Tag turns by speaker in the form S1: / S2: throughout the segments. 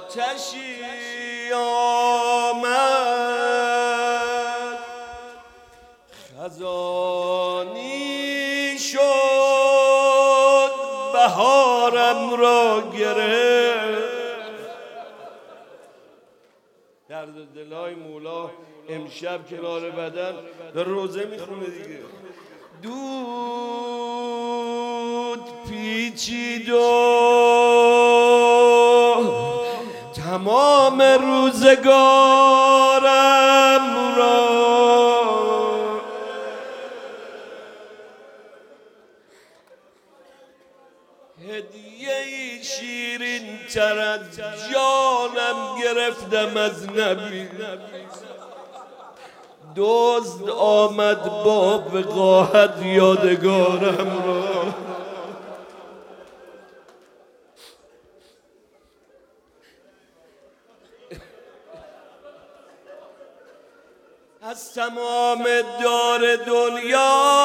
S1: آتشی آمد خزانی شد بهارم را گرفت. درد دلای مولا امشب کنار بدن در روزه میخونه دیگه. دود پیچید و تمام روزگارم را هدیه شیرین تر از جانم گرفتم از نبی. دزد آمد با وقاحت یادگارم را از تمام دار دنیا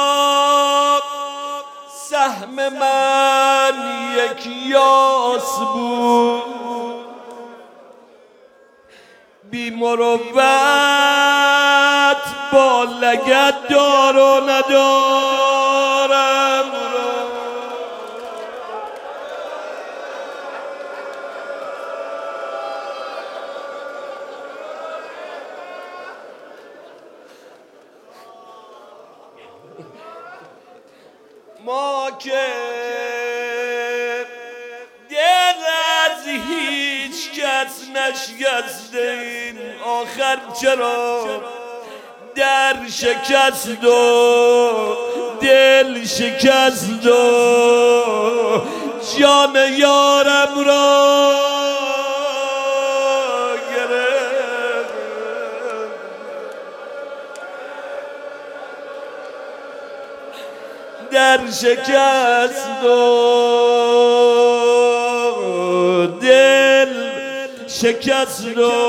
S1: سهم من یک یاس بود. بی مروت با لگد دار و ندارم را ما که دل از هیچ کس نشکستیم آخر چرا در شکست و دل شکست و جان یارم را گرفت. در شکست و دل شکست و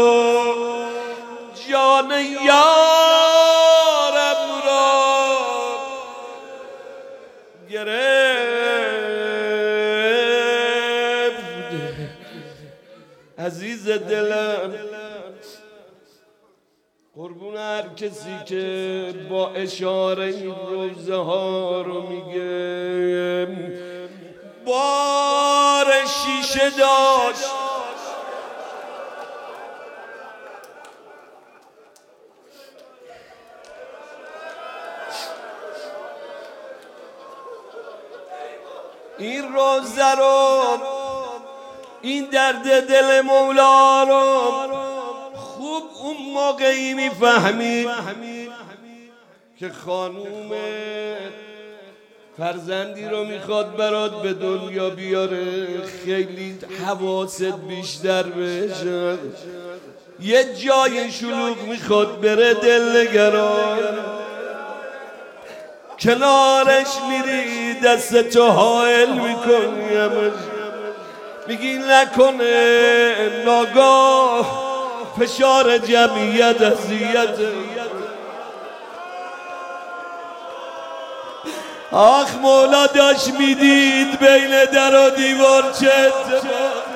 S1: جان یارم را گرفت. عزیز دلم قربون هر کسی که با اشاره این روزه ها رو میگه بار شیشه داشت این روزه رو این درد دل مولا رو خوب اون موقعی میفهمید که خانوم فرزندی رو میخواد برات به دنیا بیاره خیلی حواست بیشتر بشه. یه جای شلوغ میخواد بره دلنگران کنارش میری دستتو حائل میکنی میگی نکنه ناگاه فشار جمعیت اذیت. آخ مولا داشت میدید بین در و دیوار چه اتفاق.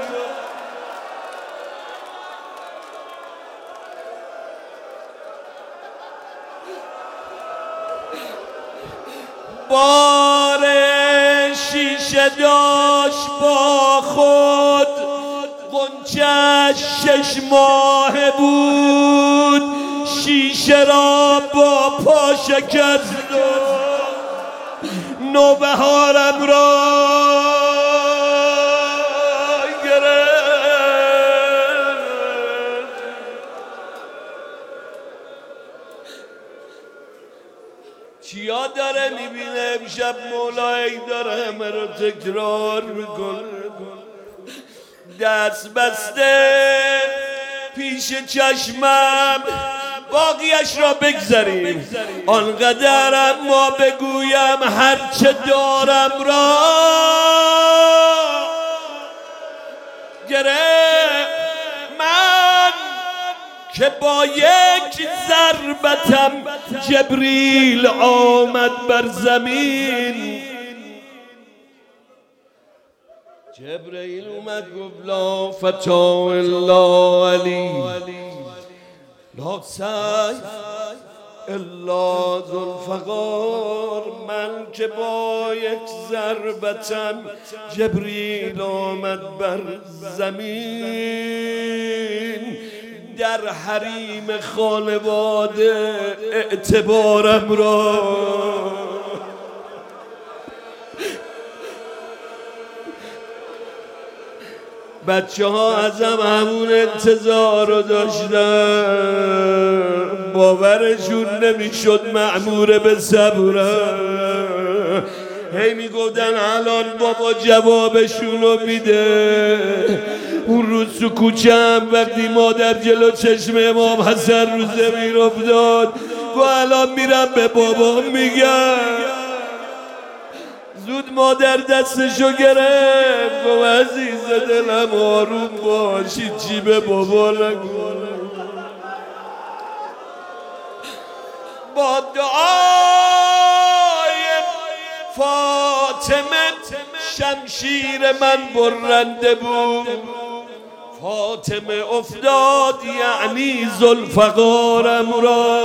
S1: بار شیشه داشت با خود غنچه 6 ماه بود شیشه را با پا شکست نوبهارم را گرفت. چیا داره میبینه امشب مولایی داره همه رو تکرار میکنه دست بسته پیش چشمم باقیش را بگذاریم آنقدر ما بگویم هرچه دارم را گرفت. من که با یک ضربتم جبریل آمد بر زمین جبرئیل اومد گفت لا فتا الا علی لا سیف الا ذوالفقار. من که با یک ضربتم جبریل آمد بر زمین، در حریم خانواده اعتبارم را بچه ها ازم همون انتظار رو داشتن، باورشون نمیشد مأمور به صبرم. هی میگفتن الان بابا جوابشون رو میده. اون روز تو کوچم وقتی مادر جلو چشم امام حسن رو زمین افتاد و الان میرم به بابا میگم. زود مادر دستشو گرفت و عزیز دلم آروم باشی، چی به بابا نگو. با دعای فاطمه شمشیر من برنده بود. فاطمه افتاد یعنی ذوالفقارم را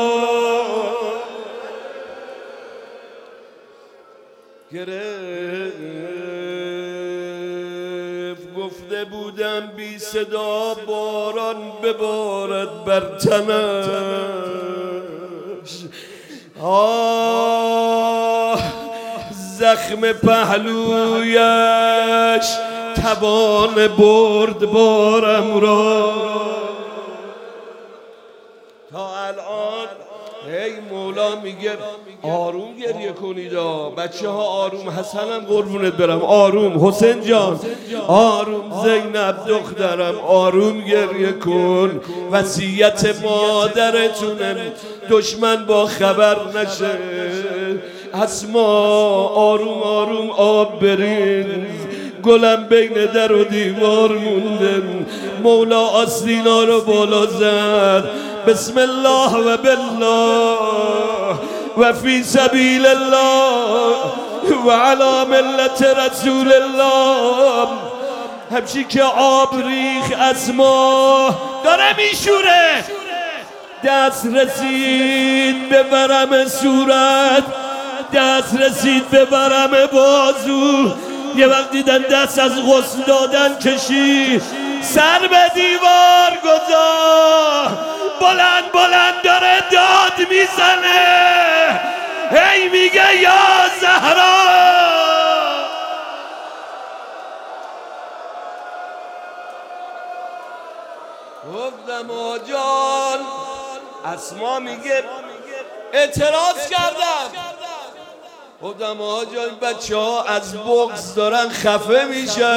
S1: گرفت. گفته بودم بی صدا باران ببارد بر تنش. زخم پهلویش توان برد بارم را. تا الان هی مولا میگه آروم گریه کنید بچه ها، آروم. حسنم قربونت برم آروم، حسین جان آروم، زینب دخترم آروم گریه کن. وصیت مادرتونه، دشمن با خبر نشه. اسما آروم آروم آب بریز، گلم بین در و دیوار مونده. مولا آستینا رو بالا زد، بسم الله و بالله و فی سبیل الله و علی ملت رسول الله. همچی که آب ریخ اسما داره میشوره، دست رسید به ورم صورت، دست رسید به ورم بازو. یه وقت دیدن دست از غسل دادن کشید، سر به دیوار گذاشت، بلند بلند داره داد میزنه، هی میگه یا زهرا. گفتم آجان، اسما میگه اعتراض کردم. گفتم آجان بچه ها از بغض دارن خفه میشن،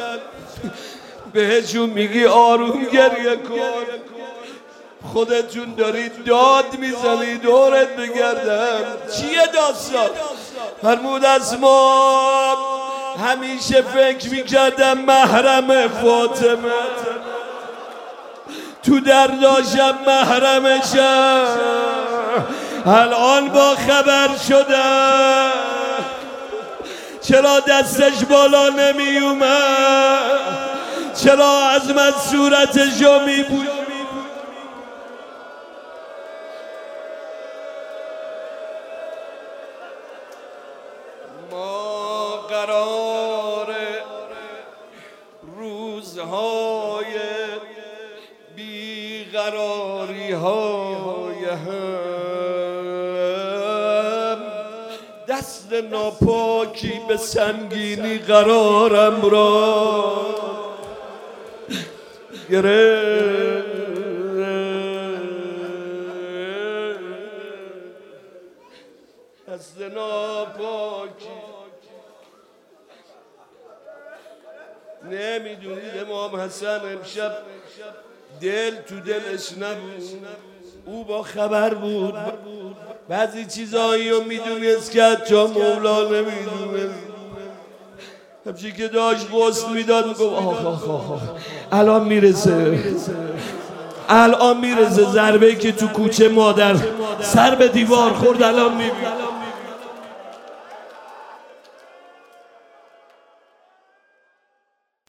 S1: بهشون میگی آروم گریه کن، خودتون دارید داد میزنی دورت بگردم. چیه داستان؟ فرمود اسما همیشه فکر میکردم محرم فاطمه، تو درداشم محرمشم، الان با خبر شدم. چرا دستش بالا نمی اومد؟ چرا از من صورتشو می بود؟ ما قرار روزهای بیقراری های هم، دست ناپاکی به سنگینی قرارم را گرفت. دست ناپاکی نمیدونید امام حسن امشب دل تو دلش نبود، او با خبر بود. بعضی چیزایی رو میدونست که حتی مولا نمیدونست. همچی که داشت غسل میداد میگفت آخ الان میرسه، الان میرسه ضربه‌ای که تو کوچه مادر سر به دیوار خورد الان میبینم.